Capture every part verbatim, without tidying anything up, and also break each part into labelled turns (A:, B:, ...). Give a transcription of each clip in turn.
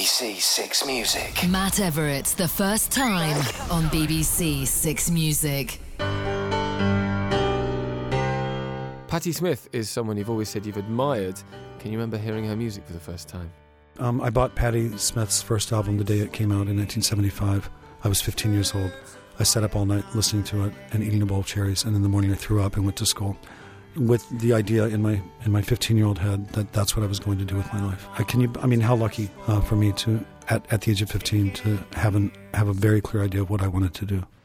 A: B C Six Music.
B: Matt Everett's The First Time on B B C Six Music.
C: Patti Smith is someone you've always said you've admired. Can you remember hearing her music for the first time?
D: Um, I bought Patti Smith's first album the day it came out in nineteen seventy-five. I was fifteen years old. I sat up all night listening to it and eating a bowl of cherries, and in the morning I threw up and went to school with the idea in my in my fifteen-year-old head that that's what I was going to do with my life. I can you I mean, how lucky uh, for me to at, at the age of fifteen to have an have a very clear idea of what I wanted to do.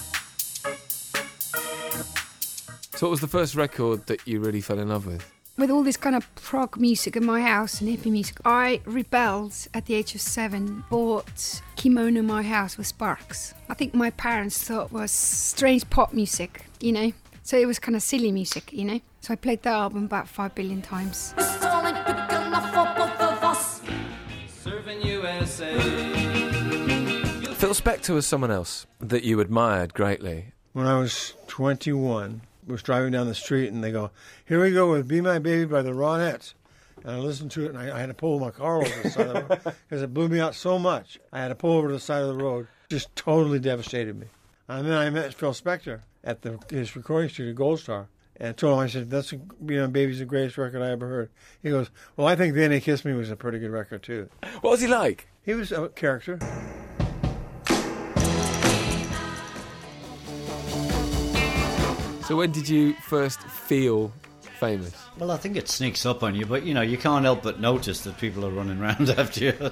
C: So what was the first record that you really fell in love with?
E: With all this kind of prog music in my house and hippie music, I rebelled at the age of seven, bought Kimono My House with Sparks. I think my parents thought it was strange pop music, you know, so it was kind of silly music, you know. So I played that album about five billion times.
F: Serving U S A.
C: Phil Spector was someone else that you admired greatly.
G: When I was twenty-one, I was driving down the street and they go, "Here we go with Be My Baby by the Ronettes." And I listened to it and I, I had to pull my car over the side of the road because it blew me out so much. I had to pull over to the side of the road. Just totally devastated me. And then I met Phil Spector at the, his recording studio, Gold Star. And I told him, I said, "That's, Be My Baby's the greatest record I ever heard." He goes, "Well, I think Then They Kissed Me was a pretty good record too."
C: What was he like?
G: He was a character.
C: So when did you first feel famous?
H: Well, I think it sneaks up on you, but, you know, you can't help but notice that people are running around after you.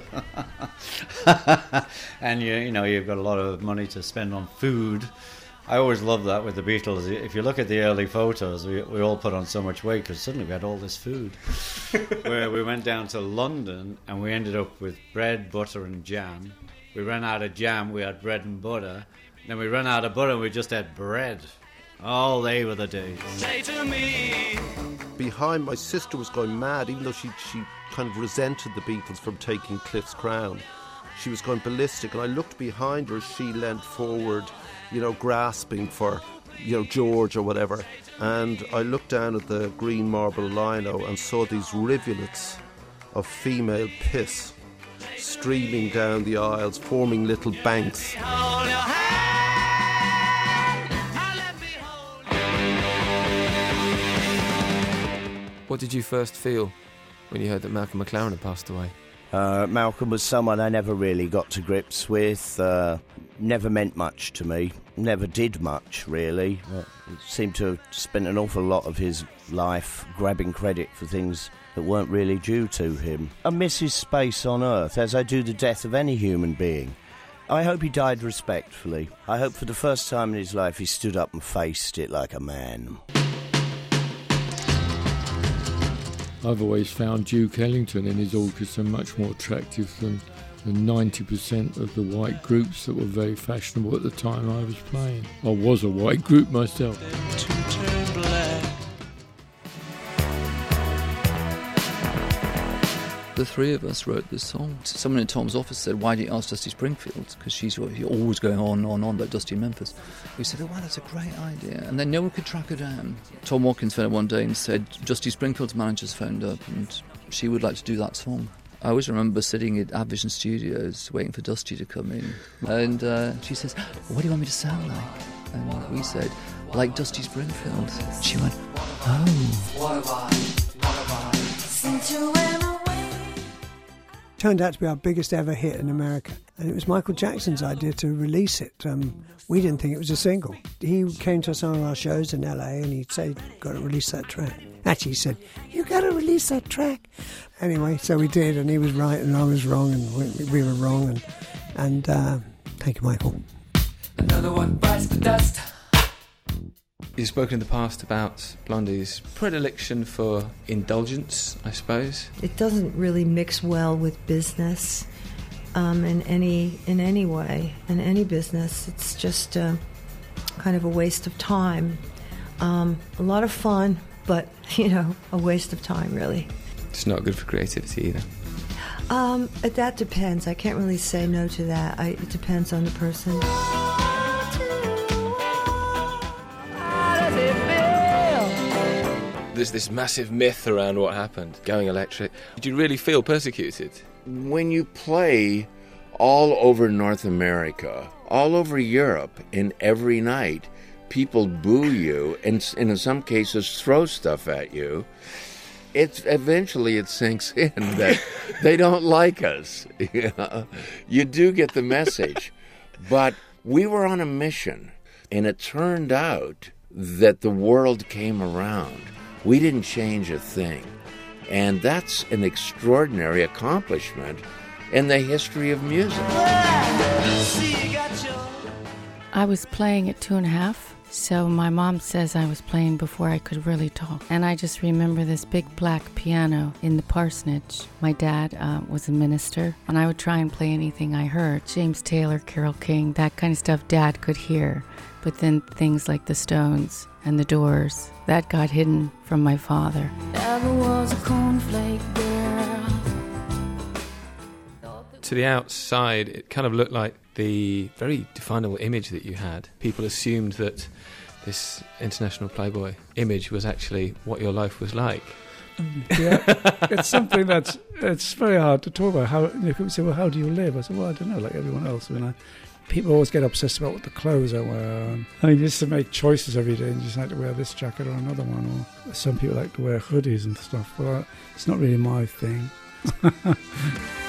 H: And, you, you know, you've got a lot of money to spend on food. I always love that with the Beatles. If you look at the early photos, we, we all put on so much weight because suddenly we had all this food. Where we went down to London and we ended up with bread, butter and jam. We ran out of jam, we had bread and butter. Then we ran out of butter and we just had bread. Oh, they were the days.
F: Say to me.
I: Behind, my sister was going mad, even though she she kind of resented the Beatles from taking Cliff's crown. She was going ballistic, and I looked behind her as she leant forward, you know, grasping for, you know, George or whatever. And I looked down at the green marble lino and saw these rivulets of female piss streaming down the aisles, forming little banks.
F: Hold your hand.
C: What did you first feel when you heard that Malcolm McLaren had passed away?
J: Uh, Malcolm was someone I never really got to grips with, uh, never meant much to me, never did much, really. Uh, seemed to have spent an awful lot of his life grabbing credit for things that weren't really due to him. I miss his space on Earth, as I do the death of any human being. I hope he died respectfully. I hope for the first time in his life he stood up and faced it like a man.
K: I've always found Duke Ellington and his orchestra much more attractive than the ninety percent of the white groups that were very fashionable at the time I was playing. I was a white group myself.
L: The three of us wrote this song. Someone in Tom's office said, "Why don't you ask Dusty Springfield?" Because she's always going on and on and on about Dusty in Memphis. We said, "Oh, wow, that's a great idea." And then no one could track her down. Tom Watkins phoned her one day and said, "Dusty Springfield's manager's phoned up and she would like to do that song." I always remember sitting at Vision Studios waiting for Dusty to come in. And uh, she says, "What do you want me to sound like?" And we said, "Like Dusty Springfield." She went, "Oh." What have I, what have I sent you away?
M: Turned out to be our biggest ever hit in America, and it was Michael Jackson's idea to release it. Um, we didn't think it was a single. He came to some of our shows in L A and he said, "Got to release that track." Actually, he said, "You got to release that track." Anyway, so we did, and he was right and I was wrong, and we, we were wrong, and and uh, thank you, Michael.
F: Another one bites the dust.
C: You've spoken in the past about Blondie's predilection for indulgence, I suppose.
N: It doesn't really mix well with business um, in any in any way, in any business. It's just uh, kind of a waste of time. Um, a lot of fun, but, you know, a waste of time, really.
C: It's not good for creativity either.
N: Um, that depends. I can't really say no to that. I, it depends on the person.
C: There's this massive myth around what happened, going electric. Did you really feel persecuted?
O: when you play all over North America, all over Europe, and every night people boo you and, and in some cases throw stuff at you, it's eventually it sinks in that they don't like us. You know? You do get the message. But we were on a mission, and it turned out that the world came around. We didn't change a thing. And that's an extraordinary accomplishment in the history of music.
P: I was playing at two and a half, so my mom says I was playing before I could really talk. And I just remember this big black piano in the parsonage. My dad uh, was a minister, and I would try and play anything I heard. James Taylor, Carole King, that kind of stuff Dad could hear. But then things like the Stones and the Doors, that got hidden from my father.
Q: Never was a cornflake girl.
C: To the outside, it kind of looked like the very definable image that you had. People assumed that this international playboy image was actually what your life was like.
R: Yeah, it's something that's it's very hard to talk about. How you know, people say, "Well, how do you live?" I said, "Well, I don't know, like everyone else." I mean, I, people always get obsessed about what the clothes I wear. And, I mean, just to make choices every day, and you just like to wear this jacket or another one. Or some people like to wear hoodies and stuff. Well, it's not really my thing.